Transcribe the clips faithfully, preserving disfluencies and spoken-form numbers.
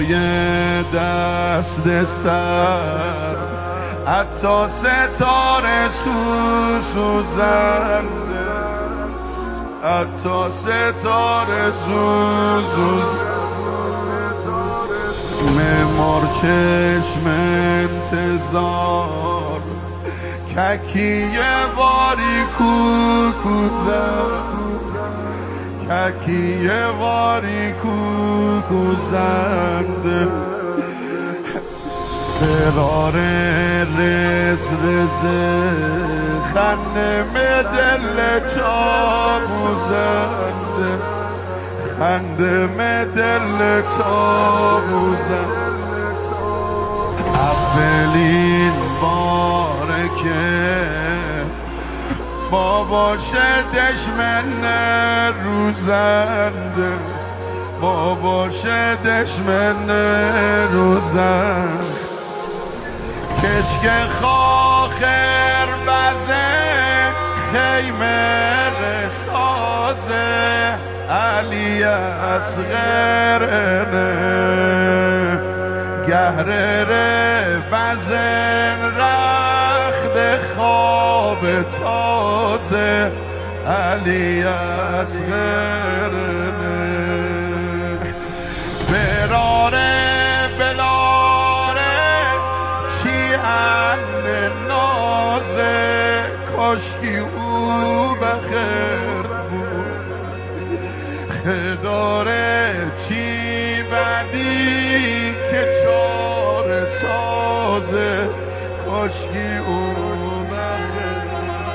پای دست سر حتی ستاره سوزنده، حتی ستاره سوزنده. معمار چشم انتظار ککیه واری کوکوزن، ککیه واری کوکوزنده. قرار رز رزه خنده به دل چاووزنده، خنده به دل چاووزنده. اولین باره که باباش دشمن روزنده، باباش دشمن روزنده. کشک خاخر بزه خیمه سازه علی اصغرنه، گهره وزن رخت خواب تازه علی اصغرنه. براره بلاره چیان نازه کاشکی او بخیر بود، خداره چی بدی که چار سازه کاشکی او بخیر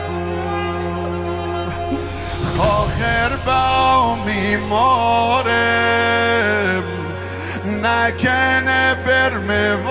بود. آخر با میمارم نکنه برمه